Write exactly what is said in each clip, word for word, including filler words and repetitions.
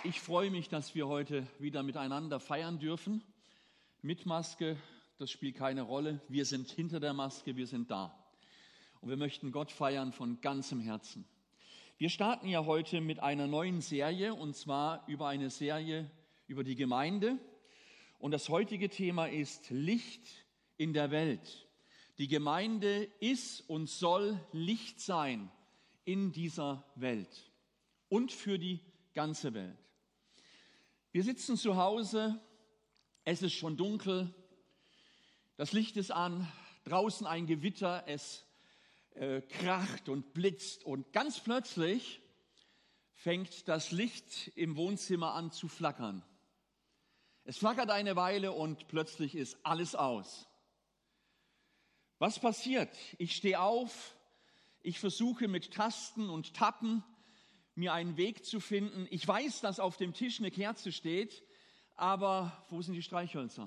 Ich freue mich, dass wir heute wieder miteinander feiern dürfen. Mit Maske, das spielt keine Rolle. Wir sind hinter der Maske, wir sind da. Und wir möchten Gott feiern von ganzem Herzen. Wir starten ja heute mit einer neuen Serie, und zwar über eine Serie über die Gemeinde. Und das heutige Thema ist Licht in der Welt. Die Gemeinde ist und soll Licht sein in dieser Welt und für die ganze Welt. Wir sitzen zu Hause, es ist schon dunkel, das Licht ist an, draußen ein Gewitter, es äh, kracht und blitzt und ganz plötzlich fängt das Licht im Wohnzimmer an zu flackern. Es flackert eine Weile und plötzlich ist alles aus. Was passiert? Ich stehe auf, ich versuche mit Tasten und Tappen mir einen Weg zu finden. Ich weiß, dass auf dem Tisch eine Kerze steht, aber wo sind die Streichhölzer?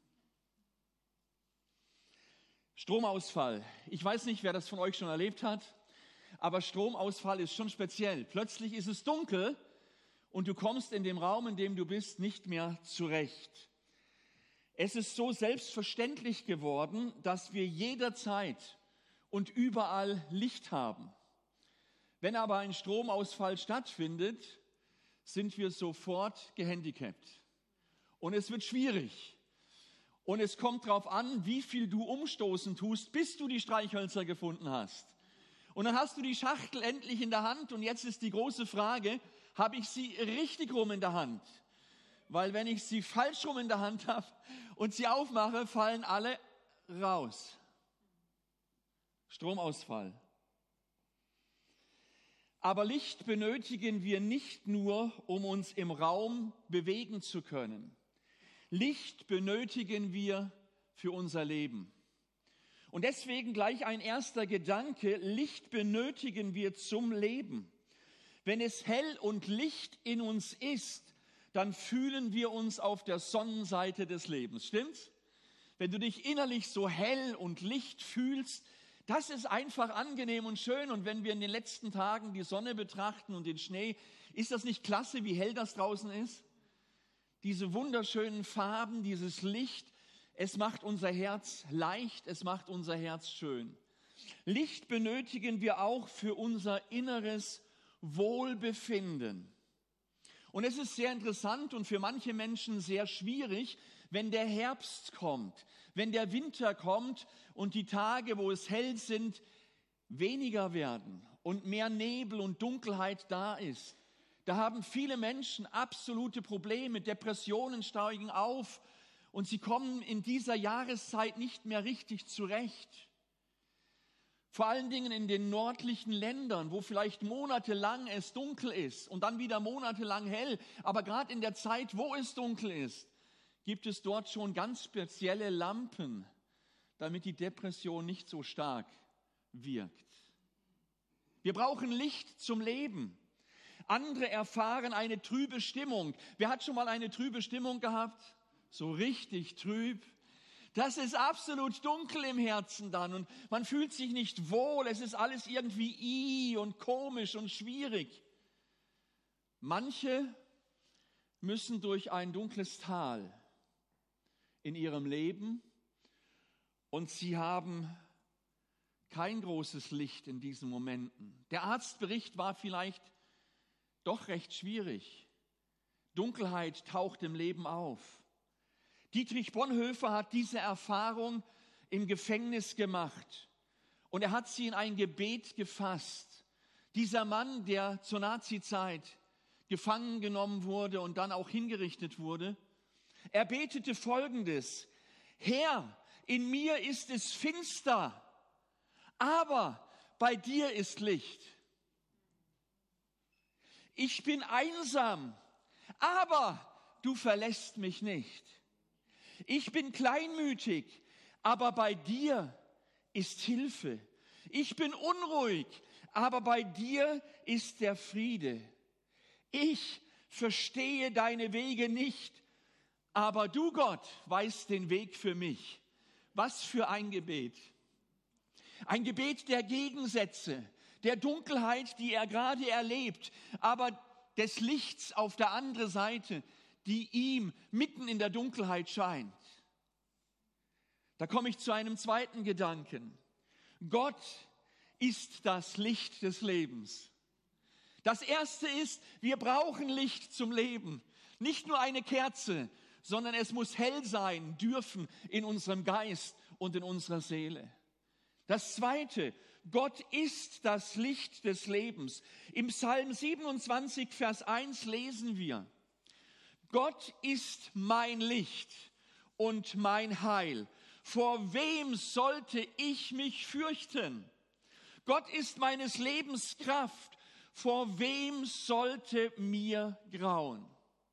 Stromausfall. Ich weiß nicht, wer das von euch schon erlebt hat, aber Stromausfall ist schon speziell. Plötzlich ist es dunkel und du kommst in dem Raum, in dem du bist, nicht mehr zurecht. Es ist so selbstverständlich geworden, dass wir jederzeit und überall Licht haben. Wenn aber ein Stromausfall stattfindet, sind wir sofort gehandicapt. Und es wird schwierig. Und es kommt darauf an, wie viel du umstoßen tust, bis du die Streichhölzer gefunden hast. Und dann hast du die Schachtel endlich in der Hand und jetzt ist die große Frage, habe ich sie richtig rum in der Hand? Weil wenn ich sie falsch rum in der Hand habe und sie aufmache, fallen alle raus. Stromausfall. Aber Licht benötigen wir nicht nur, um uns im Raum bewegen zu können. Licht benötigen wir für unser Leben. Und deswegen gleich ein erster Gedanke, Licht benötigen wir zum Leben. Wenn es hell und Licht in uns ist, dann fühlen wir uns auf der Sonnenseite des Lebens. Stimmt's? Wenn du dich innerlich so hell und Licht fühlst, das ist einfach angenehm und schön. Und wenn wir in den letzten Tagen die Sonne betrachten und den Schnee, ist das nicht klasse, wie hell das draußen ist? Diese wunderschönen Farben, dieses Licht, es macht unser Herz leicht, es macht unser Herz schön. Licht benötigen wir auch für unser inneres Wohlbefinden. Und es ist sehr interessant und für manche Menschen sehr schwierig, wenn der Herbst kommt, wenn der Winter kommt und die Tage, wo es hell sind, weniger werden und mehr Nebel und Dunkelheit da ist. Da haben viele Menschen absolute Probleme, Depressionen steigen auf und sie kommen in dieser Jahreszeit nicht mehr richtig zurecht. Vor allen Dingen in den nördlichen Ländern, wo vielleicht monatelang es dunkel ist und dann wieder monatelang hell. Aber gerade in der Zeit, wo es dunkel ist, gibt es dort schon ganz spezielle Lampen, damit die Depression nicht so stark wirkt. Wir brauchen Licht zum Leben. Andere erfahren eine trübe Stimmung. Wer hat schon mal eine trübe Stimmung gehabt? So richtig trüb. Das ist absolut dunkel im Herzen dann und man fühlt sich nicht wohl. Es ist alles irgendwie i und komisch und schwierig. Manche müssen durch ein dunkles Tal in ihrem Leben und sie haben kein großes Licht in diesen Momenten. Der Arztbericht war vielleicht doch recht schwierig. Dunkelheit taucht im Leben auf. Dietrich Bonhoeffer hat diese Erfahrung im Gefängnis gemacht und er hat sie in ein Gebet gefasst. Dieser Mann, der zur Nazizeit gefangen genommen wurde und dann auch hingerichtet wurde, er betete Folgendes: Herr, in mir ist es finster, aber bei dir ist Licht. Ich bin einsam, aber du verlässt mich nicht. Ich bin kleinmütig, aber bei dir ist Hilfe. Ich bin unruhig, aber bei dir ist der Friede. Ich verstehe deine Wege nicht, aber du, Gott, weißt den Weg für mich. Was für ein Gebet. Ein Gebet der Gegensätze, der Dunkelheit, die er gerade erlebt. Aber des Lichts auf der anderen Seite, die ihm mitten in der Dunkelheit scheint. Da komme ich zu einem zweiten Gedanken. Gott ist das Licht des Lebens. Das erste ist, wir brauchen Licht zum Leben. Nicht nur eine Kerze, sondern es muss hell sein dürfen in unserem Geist und in unserer Seele. Das zweite, Gott ist das Licht des Lebens. Im Psalm siebenundzwanzig, Vers eins lesen wir: Gott ist mein Licht und mein Heil. Vor wem sollte ich mich fürchten? Gott ist meines Lebens Kraft. Vor wem sollte mir grauen?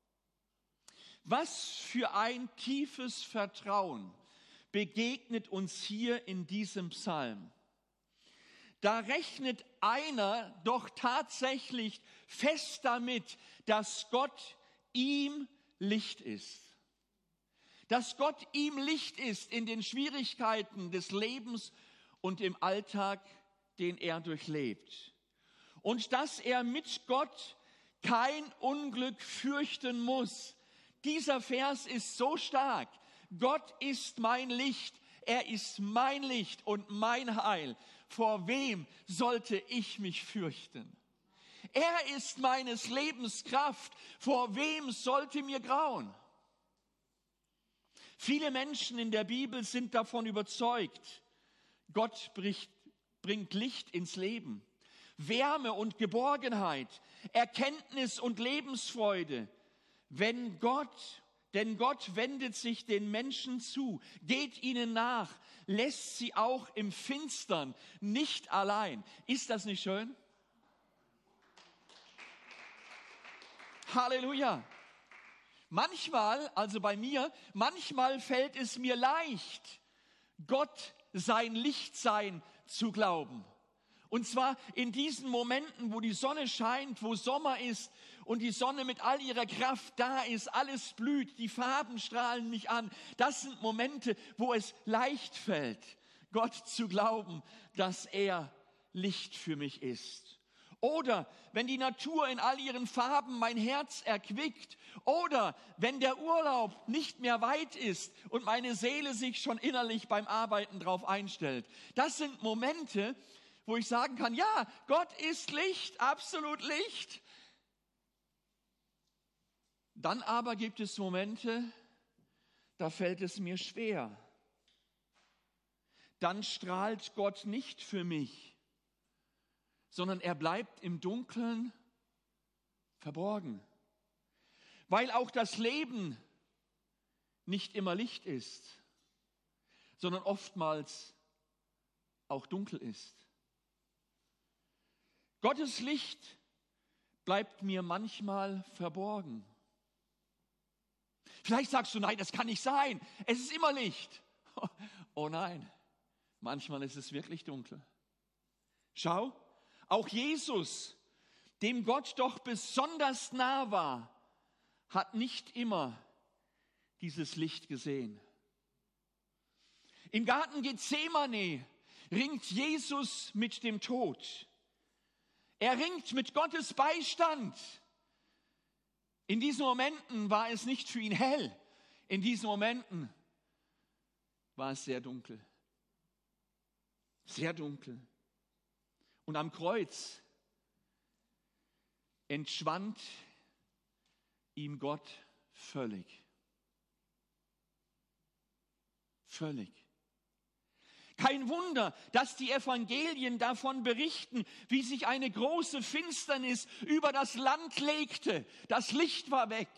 Was für ein tiefes Vertrauen begegnet uns hier in diesem Psalm. Da rechnet einer doch tatsächlich fest damit, dass Gott ihm Licht ist. Dass Gott ihm Licht ist in den Schwierigkeiten des Lebens und im Alltag, den er durchlebt. Und dass er mit Gott kein Unglück fürchten muss. Dieser Vers ist so stark. Gott ist mein Licht. Er ist mein Licht und mein Heil. Vor wem sollte ich mich fürchten? Er ist meines Lebens Kraft. Vor wem sollte mir grauen? Viele Menschen in der Bibel sind davon überzeugt, Gott bricht, bringt Licht ins Leben, Wärme und Geborgenheit, Erkenntnis und Lebensfreude. Wenn Gott, denn Gott wendet sich den Menschen zu, geht ihnen nach, lässt sie auch im Finstern nicht allein. Ist das nicht schön? Halleluja! Manchmal, also bei mir, manchmal fällt es mir leicht, Gott sein Lichtsein zu glauben. Und zwar in diesen Momenten, wo die Sonne scheint, wo Sommer ist und die Sonne mit all ihrer Kraft da ist, alles blüht, die Farben strahlen mich an. Das sind Momente, wo es leicht fällt, Gott zu glauben, dass er Licht für mich ist. Oder wenn die Natur in all ihren Farben mein Herz erquickt. Oder wenn der Urlaub nicht mehr weit ist und meine Seele sich schon innerlich beim Arbeiten drauf einstellt. Das sind Momente, wo ich sagen kann, ja, Gott ist Licht, absolut Licht. Dann aber gibt es Momente, da fällt es mir schwer. Dann strahlt Gott nicht für mich, sondern er bleibt im Dunkeln verborgen. Weil auch das Leben nicht immer Licht ist, sondern oftmals auch dunkel ist. Gottes Licht bleibt mir manchmal verborgen. Vielleicht sagst du, nein, das kann nicht sein. Es ist immer Licht. Oh nein, manchmal ist es wirklich dunkel. Schau, auch Jesus, dem Gott doch besonders nah war, hat nicht immer dieses Licht gesehen. Im Garten Gethsemane ringt Jesus mit dem Tod. Er ringt mit Gottes Beistand. In diesen Momenten war es nicht für ihn hell. In diesen Momenten war es sehr dunkel. Sehr dunkel. Und am Kreuz entschwand ihm Gott völlig. Völlig. Kein Wunder, dass die Evangelien davon berichten, wie sich eine große Finsternis über das Land legte. Das Licht war weg.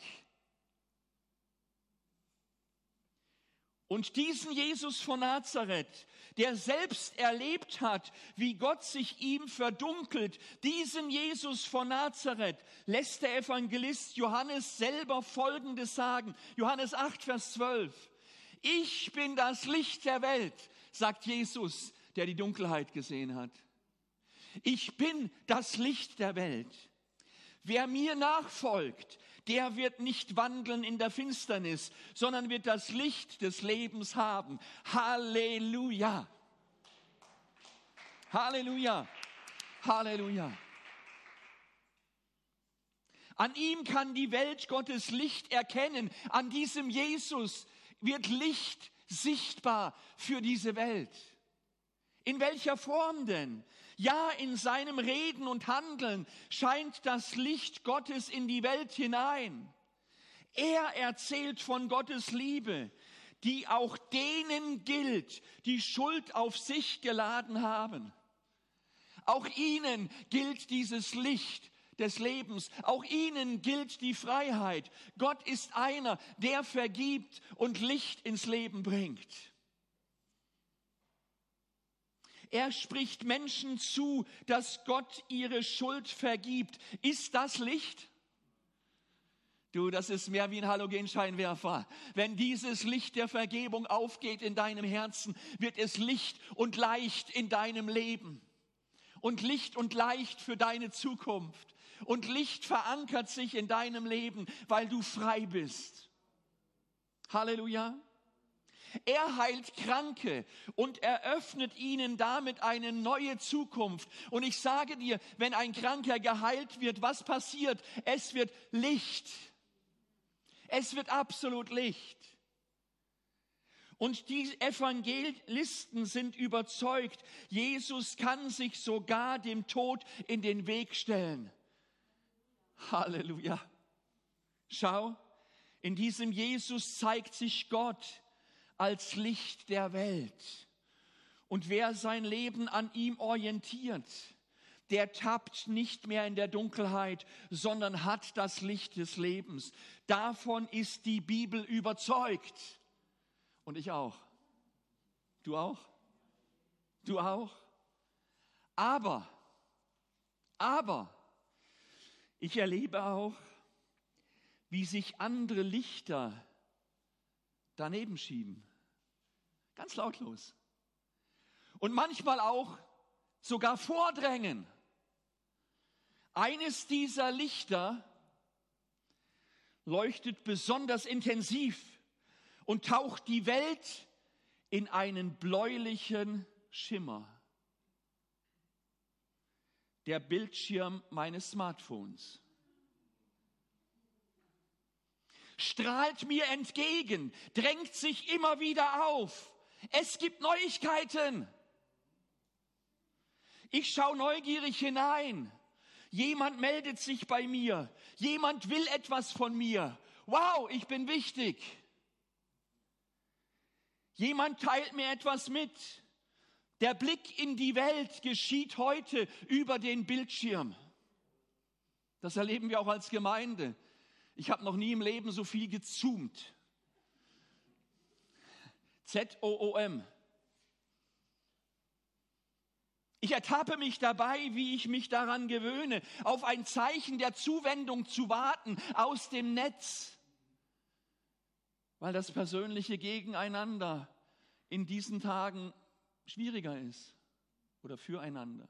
Und diesen Jesus von Nazareth, der selbst erlebt hat, wie Gott sich ihm verdunkelt, diesen Jesus von Nazareth lässt der Evangelist Johannes selber Folgendes sagen. Johannes acht, Vers zwölf. Ich bin das Licht der Welt, sagt Jesus, der die Dunkelheit gesehen hat. Ich bin das Licht der Welt. Wer mir nachfolgt, der wird nicht wandeln in der Finsternis, sondern wird das Licht des Lebens haben. Halleluja! Halleluja! Halleluja! An ihm kann die Welt Gottes Licht erkennen. An diesem Jesus wird Licht sichtbar für diese Welt. In welcher Form denn? Ja, in seinem Reden und Handeln scheint das Licht Gottes in die Welt hinein. Er erzählt von Gottes Liebe, die auch denen gilt, die Schuld auf sich geladen haben. Auch ihnen gilt dieses Licht des Lebens. Auch ihnen gilt die Freiheit. Gott ist einer, der vergibt und Licht ins Leben bringt. Er spricht Menschen zu, dass Gott ihre Schuld vergibt. Ist das Licht? Du, das ist mehr wie ein Halogenscheinwerfer. Wenn dieses Licht der Vergebung aufgeht in deinem Herzen, wird es Licht und leicht in deinem Leben. Und Licht und leicht für deine Zukunft. Und Licht verankert sich in deinem Leben, weil du frei bist. Halleluja. Er heilt Kranke und eröffnet ihnen damit eine neue Zukunft. Und ich sage dir, wenn ein Kranker geheilt wird, was passiert? Es wird Licht. Es wird absolut Licht. Und die Evangelisten sind überzeugt, Jesus kann sich sogar dem Tod in den Weg stellen. Halleluja. Schau, in diesem Jesus zeigt sich Gott als Licht der Welt. Und wer sein Leben an ihm orientiert, der tappt nicht mehr in der Dunkelheit, sondern hat das Licht des Lebens. Davon ist die Bibel überzeugt. Und ich auch. Du auch? Du auch? Aber, aber, ich erlebe auch, wie sich andere Lichter daneben schieben. Ganz lautlos. Und manchmal auch sogar vordrängen. Eines dieser Lichter leuchtet besonders intensiv und taucht die Welt in einen bläulichen Schimmer. Der Bildschirm meines Smartphones strahlt mir entgegen, drängt sich immer wieder auf. Es gibt Neuigkeiten. Ich schaue neugierig hinein. Jemand meldet sich bei mir. Jemand will etwas von mir. Wow, ich bin wichtig. Jemand teilt mir etwas mit. Der Blick in die Welt geschieht heute über den Bildschirm. Das erleben wir auch als Gemeinde. Ich habe noch nie im Leben so viel gezoomt. Z O O M. Ich ertappe mich dabei, wie ich mich daran gewöhne, auf ein Zeichen der Zuwendung zu warten aus dem Netz, weil das persönliche Gegeneinander in diesen Tagen schwieriger ist oder füreinander.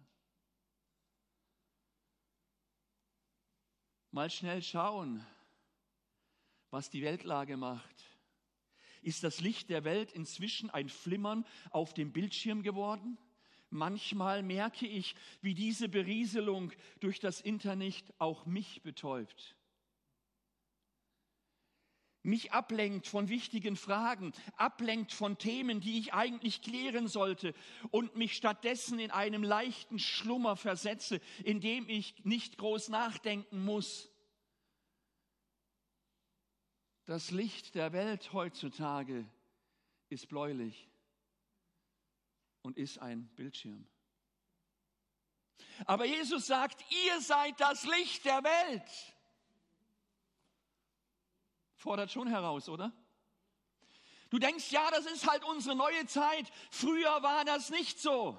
Mal schnell schauen, was die Weltlage macht. Ist das Licht der Welt inzwischen ein Flimmern auf dem Bildschirm geworden? Manchmal merke ich, wie diese Berieselung durch das Internet auch mich betäubt. Mich ablenkt von wichtigen Fragen, ablenkt von Themen, die ich eigentlich klären sollte und mich stattdessen in einem leichten Schlummer versetze, in dem ich nicht groß nachdenken muss. Das Licht der Welt heutzutage ist bläulich und ist ein Bildschirm. Aber Jesus sagt, ihr seid das Licht der Welt. Fordert schon heraus, oder? Du denkst, ja, das ist halt unsere neue Zeit. Früher war das nicht so.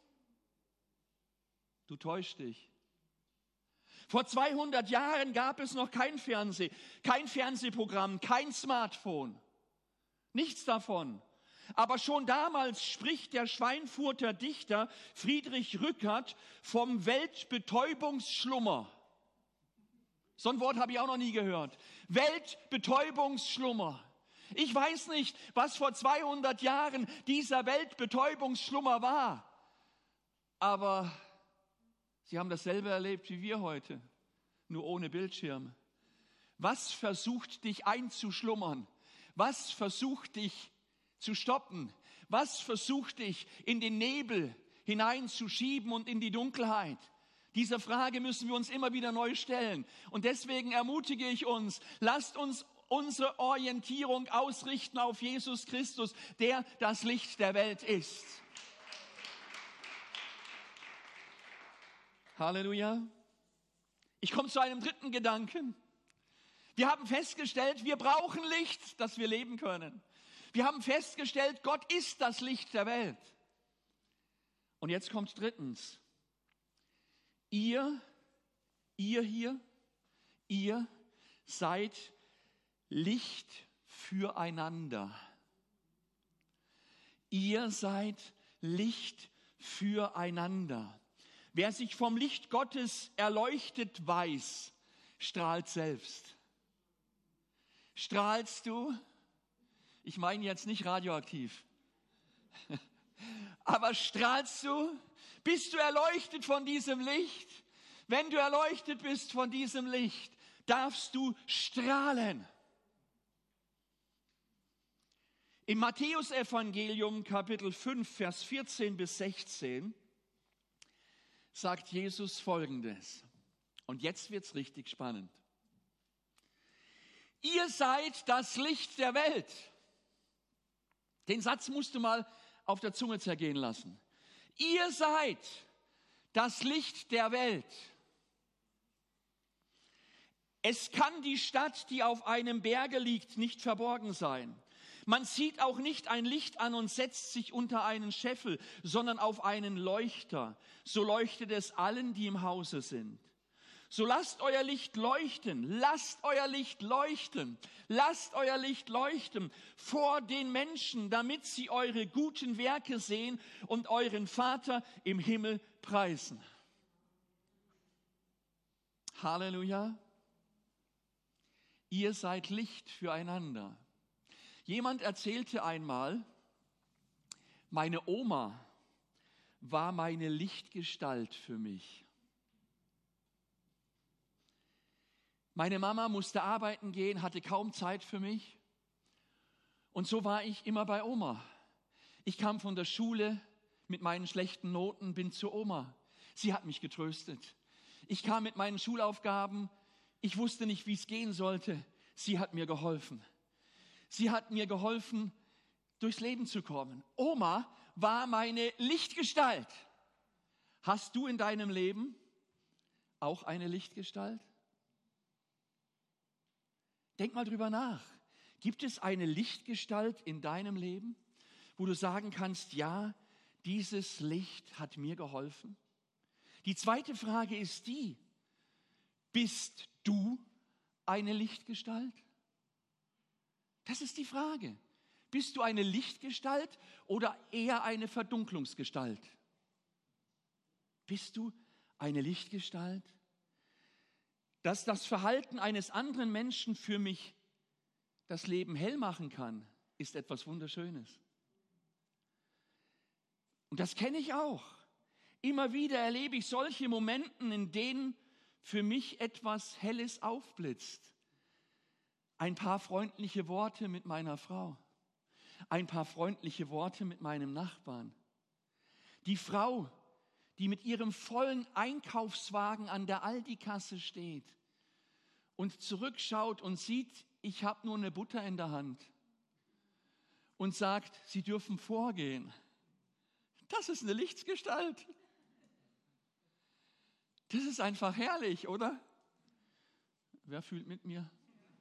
Du täuschst dich. Vor zweihundert Jahren gab es noch kein Fernseh, kein Fernsehprogramm, kein Smartphone. Nichts davon. Aber schon damals spricht der Schweinfurter Dichter Friedrich Rückert vom Weltbetäubungsschlummer. So ein Wort habe ich auch noch nie gehört. Weltbetäubungsschlummer. Ich weiß nicht, was vor zweihundert Jahren dieser Weltbetäubungsschlummer war. Aber sie haben dasselbe erlebt wie wir heute. nur ohne Bildschirm? Was versucht dich einzuschlummern? Was versucht dich zu stoppen? Was versucht dich in den Nebel hineinzuschieben und in die Dunkelheit? Diese Frage müssen wir uns immer wieder neu stellen. Und deswegen ermutige ich uns, lasst uns unsere Orientierung ausrichten auf Jesus Christus, der das Licht der Welt ist. Halleluja. Ich komme zu einem dritten Gedanken. Wir haben festgestellt, wir brauchen Licht, dass wir leben können. Wir haben festgestellt, Gott ist das Licht der Welt. Und jetzt kommt drittens. Ihr, ihr hier, ihr seid Licht füreinander. Ihr seid Licht füreinander. Wer sich vom Licht Gottes erleuchtet weiß, strahlt selbst. Strahlst du? Ich meine jetzt nicht radioaktiv. Aber strahlst du? Bist du erleuchtet von diesem Licht? Wenn du erleuchtet bist von diesem Licht, darfst du strahlen. Im Matthäusevangelium Kapitel fünf, Vers vierzehn bis sechzehn sagt Jesus Folgendes. Und jetzt wird's richtig spannend. Ihr seid das Licht der Welt. Den Satz musst du mal auf der Zunge zergehen lassen. Ihr seid das Licht der Welt. Es kann die Stadt, die auf einem Berge liegt, nicht verborgen sein. Man zieht auch nicht ein Licht an und setzt sich unter einen Scheffel, sondern auf einen Leuchter. So leuchtet es allen, die im Hause sind. So lasst euer Licht leuchten, lasst euer Licht leuchten, lasst euer Licht leuchten vor den Menschen, damit sie eure guten Werke sehen und euren Vater im Himmel preisen. Halleluja. Ihr seid Licht füreinander. Jemand erzählte einmal, meine Oma war meine Lichtgestalt für mich. Meine Mama musste arbeiten gehen, hatte kaum Zeit für mich. Und so war ich immer bei Oma. Ich kam von der Schule mit meinen schlechten Noten, bin zu Oma. Sie hat mich getröstet. Ich kam mit meinen Schulaufgaben. Ich wusste nicht, wie es gehen sollte. Sie hat mir geholfen. Sie hat mir geholfen, durchs Leben zu kommen. Oma war meine Lichtgestalt. Hast du in deinem Leben auch eine Lichtgestalt? Denk mal drüber nach. Gibt es eine Lichtgestalt in deinem Leben, wo du sagen kannst, ja, dieses Licht hat mir geholfen? Die zweite Frage ist die, bist du eine Lichtgestalt? Das ist die Frage. Bist du eine Lichtgestalt oder eher eine Verdunklungsgestalt? Bist du eine Lichtgestalt? Dass das Verhalten eines anderen Menschen für mich das Leben hell machen kann, ist etwas Wunderschönes. Und das kenne ich auch. Immer wieder erlebe ich solche Momente, in denen für mich etwas Helles aufblitzt. Ein paar freundliche Worte mit meiner Frau. Ein paar freundliche Worte mit meinem Nachbarn. Die Frau, die mit ihrem vollen Einkaufswagen an der Aldi-Kasse steht und zurückschaut und sieht, ich habe nur eine Butter in der Hand und sagt, sie dürfen vorgehen. Das ist eine Lichtgestalt. Das ist einfach herrlich, oder? Wer fühlt mit mir?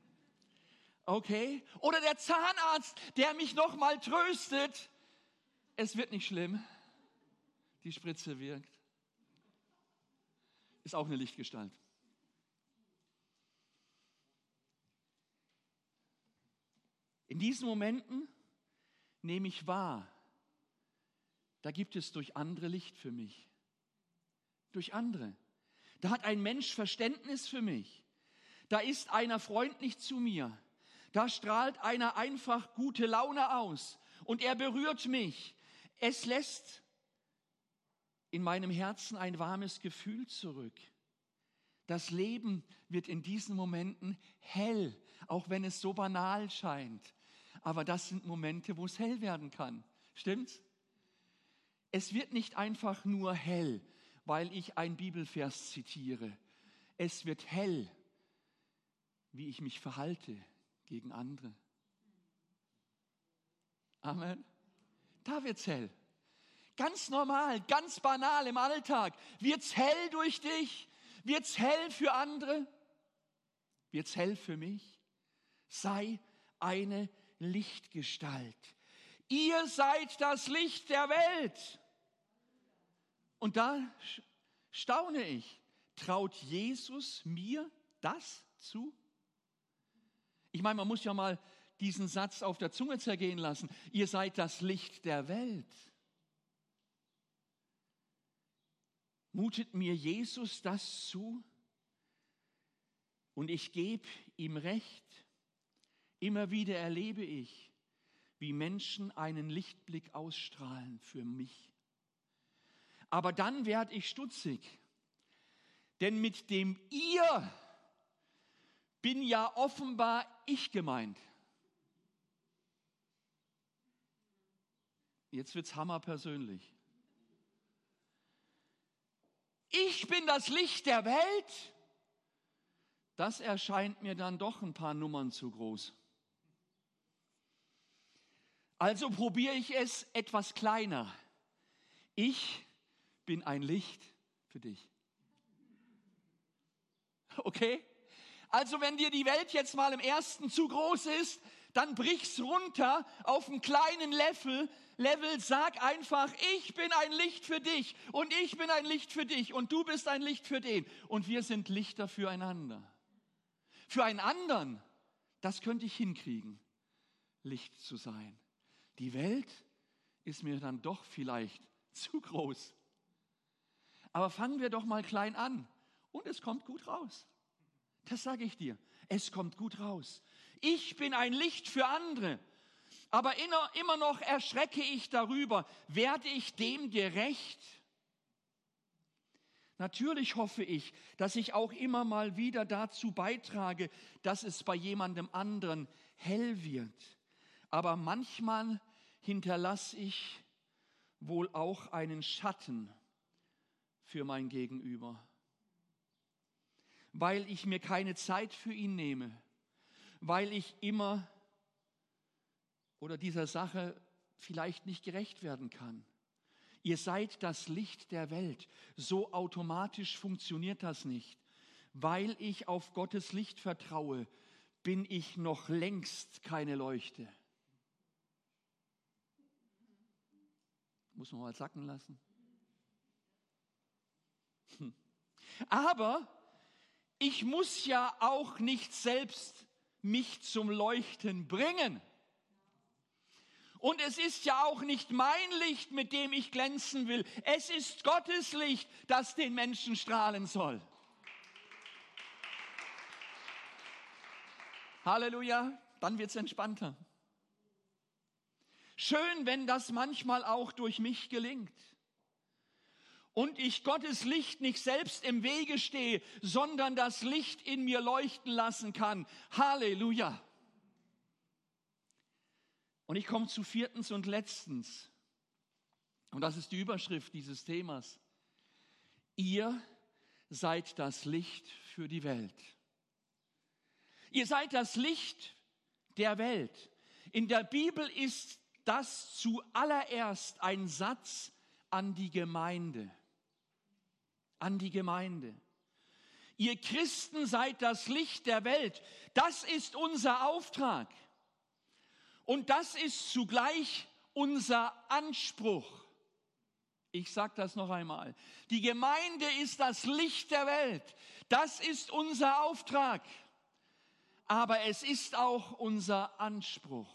Okay. Oder der Zahnarzt, der mich nochmal tröstet. Es wird nicht schlimm. Die Spritze wirkt. Ist auch eine Lichtgestalt. In diesen Momenten nehme ich wahr, da gibt es durch andere Licht für mich. Durch andere. Da hat ein Mensch Verständnis für mich. Da ist einer freundlich zu mir. Da strahlt einer einfach gute Laune aus. Und er berührt mich. Es lässt in meinem Herzen ein warmes Gefühl zurück. Das Leben wird in diesen Momenten hell, auch wenn es so banal scheint. Aber das sind Momente, wo es hell werden kann. Stimmt's? Es wird nicht einfach nur hell, weil ich einen Bibelvers zitiere. Es wird hell, wie ich mich verhalte gegen andere. Amen. Da wird's hell. Ganz normal, ganz banal im Alltag. Wird's hell durch dich? Wird's hell für andere? Wird's hell für mich? Sei eine Lichtgestalt. Ihr seid das Licht der Welt. Und da staune ich. Traut Jesus mir das zu? Ich meine, man muss ja mal diesen Satz auf der Zunge zergehen lassen. Ihr seid das Licht der Welt. Mutet mir Jesus das zu? Und ich gebe ihm recht. Immer wieder erlebe ich, wie Menschen einen Lichtblick ausstrahlen für mich. Aber dann werde ich stutzig, denn mit dem Ihr bin ja offenbar ich gemeint. Jetzt wird's hammerpersönlich. Ich bin das Licht der Welt. Das erscheint mir dann doch ein paar Nummern zu groß. Also probiere ich es etwas kleiner. Ich bin ein Licht für dich. Okay? Also wenn dir die Welt jetzt mal im ersten zu groß ist, dann brich's runter auf einen kleinen Level. Level, sag einfach, ich bin ein Licht für dich und ich bin ein Licht für dich und du bist ein Licht für den. Und wir sind Lichter füreinander. Für einen anderen, das könnte ich hinkriegen, Licht zu sein. Die Welt ist mir dann doch vielleicht zu groß. Aber fangen wir doch mal klein an und es kommt gut raus. Das sage ich dir. Es kommt gut raus. Ich bin ein Licht für andere. Aber immer noch erschrecke ich darüber. Werde ich dem gerecht? Natürlich hoffe ich, dass ich auch immer mal wieder dazu beitrage, dass es bei jemandem anderen hell wird. Aber manchmal hinterlasse ich wohl auch einen Schatten für mein Gegenüber, weil ich mir keine Zeit für ihn nehme, weil ich immer oder dieser Sache vielleicht nicht gerecht werden kann. Ihr seid das Licht der Welt. So automatisch funktioniert das nicht. Weil ich auf Gottes Licht vertraue, bin ich noch längst keine Leuchte. Muss man mal sacken lassen. Hm. Aber ich muss ja auch nicht selbst mich zum Leuchten bringen. Und es ist ja auch nicht mein Licht, mit dem ich glänzen will. Es ist Gottes Licht, das den Menschen strahlen soll. Halleluja, dann wird es entspannter. Schön, wenn das manchmal auch durch mich gelingt. Und ich Gottes Licht nicht selbst im Wege stehe, sondern das Licht in mir leuchten lassen kann. Halleluja. Und ich komme zu viertens und letztens. Und das ist die Überschrift dieses Themas. Ihr seid das Licht für die Welt. Ihr seid das Licht der Welt. In der Bibel ist das zuallererst ein Satz an die Gemeinde. An die Gemeinde. Ihr Christen seid das Licht der Welt. Das ist unser Auftrag. Und das ist zugleich unser Anspruch. Ich sage das noch einmal. Die Gemeinde ist das Licht der Welt. Das ist unser Auftrag. Aber es ist auch unser Anspruch.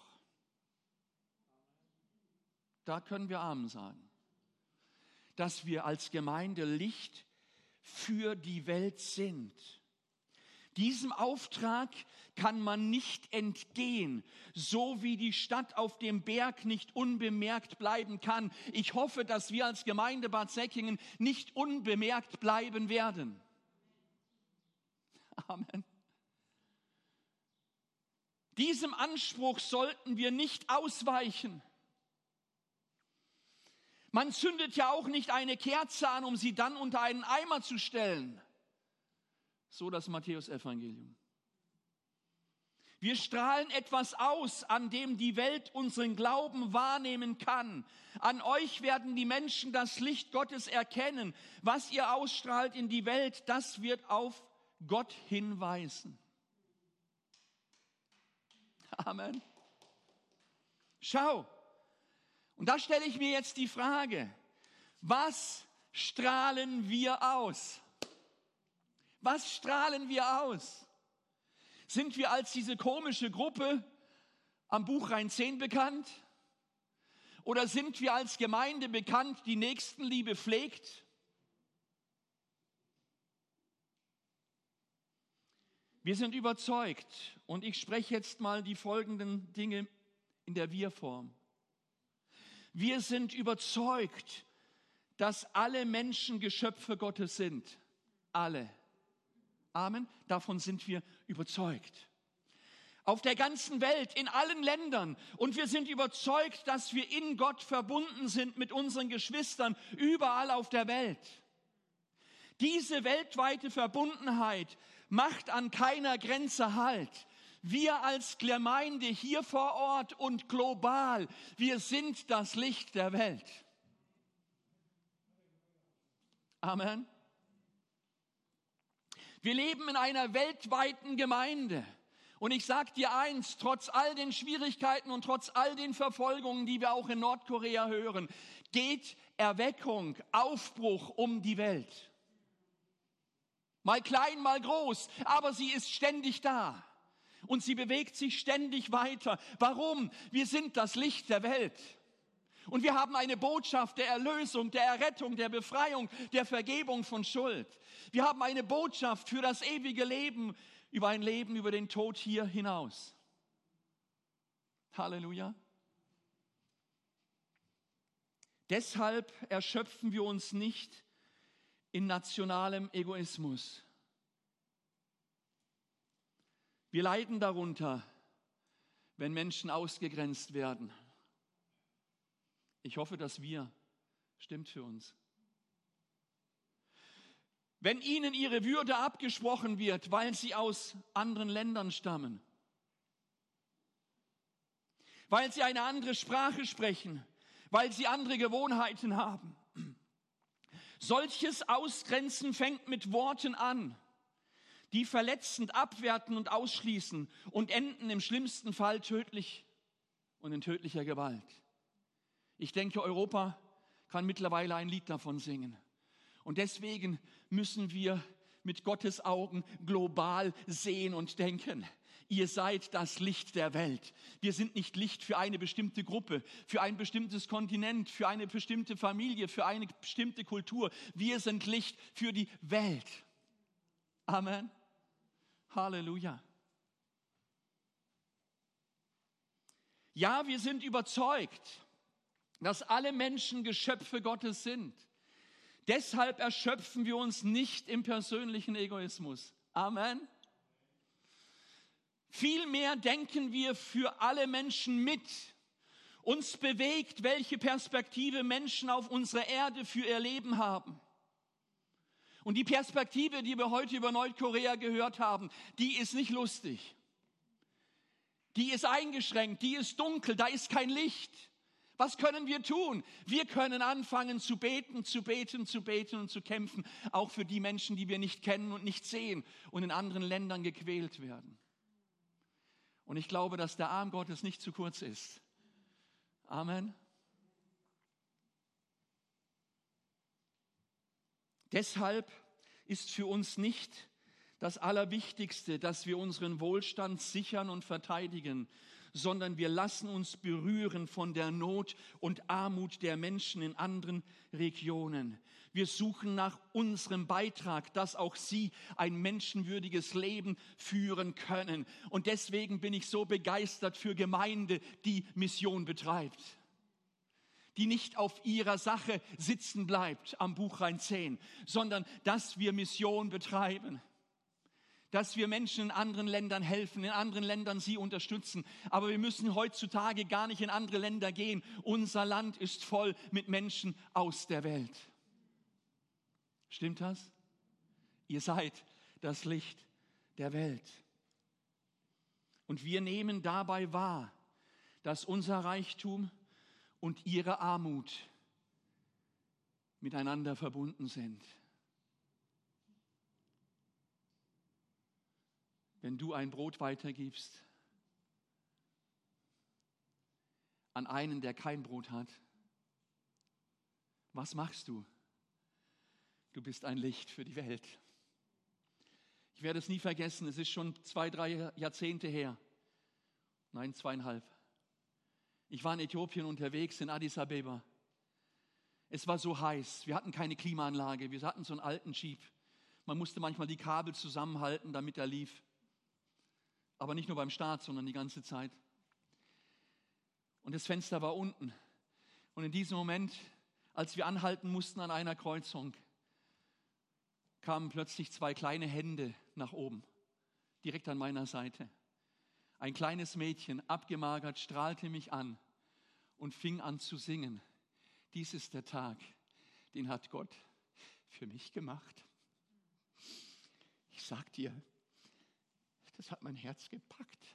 Da können wir Amen sagen. Dass wir als Gemeinde Licht für die Welt sind. Diesem Auftrag kann man nicht entgehen, so wie die Stadt auf dem Berg nicht unbemerkt bleiben kann. Ich hoffe, dass wir als Gemeinde Bad Säckingen nicht unbemerkt bleiben werden. Amen. Diesem Anspruch sollten wir nicht ausweichen. Man zündet ja auch nicht eine Kerze an, um sie dann unter einen Eimer zu stellen. So das Matthäus-Evangelium. Wir strahlen etwas aus, an dem die Welt unseren Glauben wahrnehmen kann. An euch werden die Menschen das Licht Gottes erkennen. Was ihr ausstrahlt in die Welt, das wird auf Gott hinweisen. Amen. Schau, und da stelle ich mir jetzt die Frage, was strahlen wir aus? Was strahlen wir aus? Sind wir als diese komische Gruppe am Buchrhein zehn bekannt? Oder sind wir als Gemeinde bekannt, die Nächstenliebe pflegt? Wir sind überzeugt, und ich spreche jetzt mal die folgenden Dinge in der Wir-Form. Wir sind überzeugt, dass alle Menschen Geschöpfe Gottes sind. Alle. Amen. Davon sind wir überzeugt. Auf der ganzen Welt, in allen Ländern. Und wir sind überzeugt, dass wir in Gott verbunden sind mit unseren Geschwistern überall auf der Welt. Diese weltweite Verbundenheit macht an keiner Grenze Halt. Wir als Gemeinde hier vor Ort und global, wir sind das Licht der Welt. Amen. Wir leben in einer weltweiten Gemeinde. Und ich sage dir eins, trotz all den Schwierigkeiten und trotz all den Verfolgungen, die wir auch in Nordkorea hören, geht Erweckung, Aufbruch um die Welt. Mal klein, mal groß, aber sie ist ständig da. Und sie bewegt sich ständig weiter. Warum? Wir sind das Licht der Welt. Und wir haben eine Botschaft der Erlösung, der Errettung, der Befreiung, der Vergebung von Schuld. Wir haben eine Botschaft für das ewige Leben, über ein Leben über den Tod hier hinaus. Halleluja. Deshalb erschöpfen wir uns nicht in nationalem Egoismus. Wir leiden darunter, wenn Menschen ausgegrenzt werden. Ich hoffe, dass wir, stimmt für uns. Wenn ihnen ihre Würde abgesprochen wird, weil sie aus anderen Ländern stammen, weil sie eine andere Sprache sprechen, weil sie andere Gewohnheiten haben. Solches Ausgrenzen fängt mit Worten an, die verletzend, abwerten und ausschließen und enden im schlimmsten Fall tödlich und in tödlicher Gewalt. Ich denke, Europa kann mittlerweile ein Lied davon singen. Und deswegen müssen wir mit Gottes Augen global sehen und denken. Ihr seid das Licht der Welt. Wir sind nicht Licht für eine bestimmte Gruppe, für ein bestimmtes Kontinent, für eine bestimmte Familie, für eine bestimmte Kultur. Wir sind Licht für die Welt. Amen. Halleluja. Ja, wir sind überzeugt, dass alle Menschen Geschöpfe Gottes sind. Deshalb erschöpfen wir uns nicht im persönlichen Egoismus. Amen. Vielmehr denken wir für alle Menschen mit. Uns bewegt, welche Perspektive Menschen auf unserer Erde für ihr Leben haben. Und die Perspektive, die wir heute über Nordkorea gehört haben, die ist nicht lustig. Die ist eingeschränkt, die ist dunkel, da ist kein Licht. Was können wir tun? Wir können anfangen zu beten, zu beten, zu beten und zu kämpfen, auch für die Menschen, die wir nicht kennen und nicht sehen und in anderen Ländern gequält werden. Und ich glaube, dass der Arm Gottes nicht zu kurz ist. Amen. Deshalb ist für uns nicht das Allerwichtigste, dass wir unseren Wohlstand sichern und verteidigen, sondern wir lassen uns berühren von der Not und Armut der Menschen in anderen Regionen. Wir suchen nach unserem Beitrag, dass auch sie ein menschenwürdiges Leben führen können. Und deswegen bin ich so begeistert für Gemeinde, die Mission betreibt, die nicht auf ihrer Sache sitzen bleibt am Buchrhein zehn, sondern dass wir Mission betreiben. dass wir Menschen in anderen Ländern helfen, in anderen Ländern sie unterstützen. Aber wir müssen heutzutage gar nicht in andere Länder gehen. Unser Land ist voll mit Menschen aus der Welt. Stimmt das? Ihr seid das Licht der Welt. Und wir nehmen dabei wahr, dass unser Reichtum und ihre Armut miteinander verbunden sind. Wenn du ein Brot weitergibst an einen, der kein Brot hat, was machst du? Du bist ein Licht für die Welt. Ich werde es nie vergessen, es ist schon zwei, drei Jahrzehnte her. Nein, zweieinhalb. Ich war in Äthiopien unterwegs, in Addis Abeba. Es war so heiß, wir hatten keine Klimaanlage, wir hatten so einen alten Jeep. Man musste manchmal die Kabel zusammenhalten, damit er lief. Aber nicht nur beim Start, sondern die ganze Zeit. Und das Fenster war unten. Und in diesem Moment, als wir anhalten mussten an einer Kreuzung, kamen plötzlich zwei kleine Hände nach oben, direkt an meiner Seite. Ein kleines Mädchen, abgemagert, strahlte mich an und fing an zu singen. Dies ist der Tag, den hat Gott für mich gemacht. Ich sag dir, das hat mein Herz gepackt.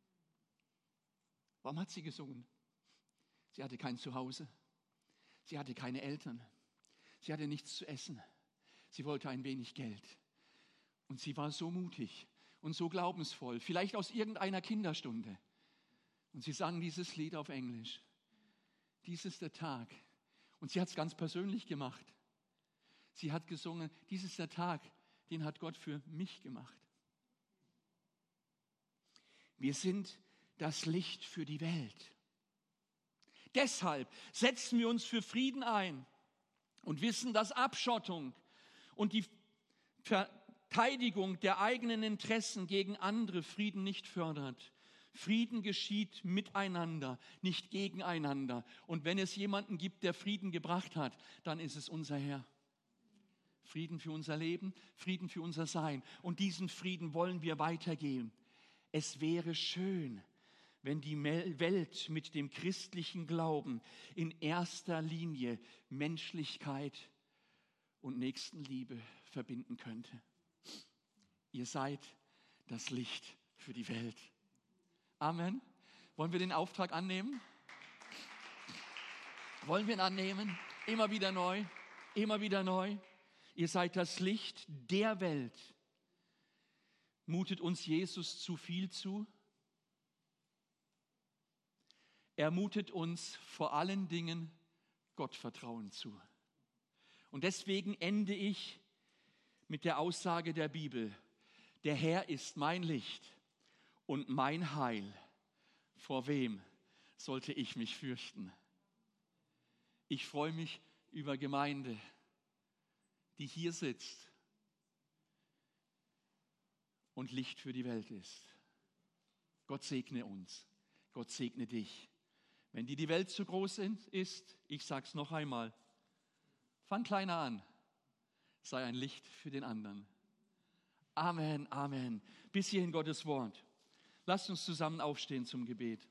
Warum hat sie gesungen? Sie hatte kein Zuhause. Sie hatte keine Eltern. Sie hatte nichts zu essen. Sie wollte ein wenig Geld. Und sie war so mutig und so glaubensvoll, vielleicht aus irgendeiner Kinderstunde. Und sie sang dieses Lied auf Englisch. Dies ist der Tag. Und sie hat es ganz persönlich gemacht. Sie hat gesungen, dies ist der Tag, den hat Gott für mich gemacht. Wir sind das Licht für die Welt. Deshalb setzen wir uns für Frieden ein und wissen, dass Abschottung und die Verteidigung der eigenen Interessen gegen andere Frieden nicht fördert. Frieden geschieht miteinander, nicht gegeneinander. Und wenn es jemanden gibt, der Frieden gebracht hat, dann ist es unser Herr. Frieden für unser Leben, Frieden für unser Sein. Und diesen Frieden wollen wir weitergeben. Es wäre schön, wenn die Welt mit dem christlichen Glauben in erster Linie Menschlichkeit und Nächstenliebe verbinden könnte. Ihr seid das Licht für die Welt. Amen. Wollen wir den Auftrag annehmen? Wollen wir ihn annehmen? Immer wieder neu, immer wieder neu. Ihr seid das Licht der Welt. Mutet uns Jesus zu viel zu? Er mutet uns vor allen Dingen Gottvertrauen zu. Und deswegen ende ich mit der Aussage der Bibel: Der Herr ist mein Licht und mein Heil. Vor wem sollte ich mich fürchten? Ich freue mich über Gemeinde, die hier sitzt und Licht für die Welt ist. Gott segne uns. Gott segne dich. Wenn dir die Welt zu groß ist, ich sage es noch einmal, fang kleiner an. Sei ein Licht für den anderen. Amen, Amen. Bis hierhin Gottes Wort. Lasst uns zusammen aufstehen zum Gebet.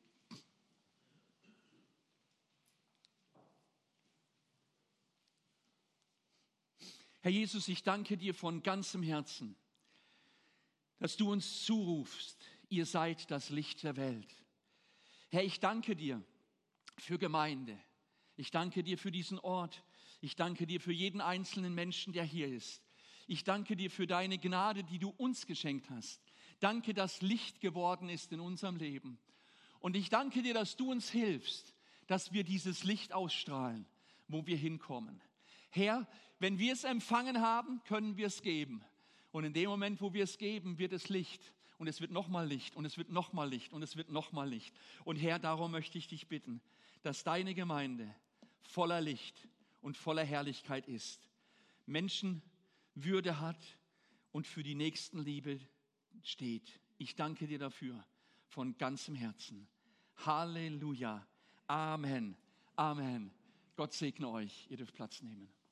Herr Jesus, ich danke dir von ganzem Herzen, dass du uns zurufst, ihr seid das Licht der Welt. Herr, ich danke dir für Gemeinde. Ich danke dir für diesen Ort. Ich danke dir für jeden einzelnen Menschen, der hier ist. Ich danke dir für deine Gnade, die du uns geschenkt hast. Danke, dass Licht geworden ist in unserem Leben. Und ich danke dir, dass du uns hilfst, dass wir dieses Licht ausstrahlen, wo wir hinkommen. Herr, wenn wir es empfangen haben, können wir es geben. Und in dem Moment, wo wir es geben, wird es Licht. Und es wird nochmal Licht und es wird nochmal Licht und es wird nochmal Licht. Und Herr, darum möchte ich dich bitten, dass deine Gemeinde voller Licht und voller Herrlichkeit ist, Menschenwürde hat und für die Nächstenliebe steht. Ich danke dir dafür von ganzem Herzen. Halleluja. Amen. Amen. Gott segne euch. Ihr dürft Platz nehmen.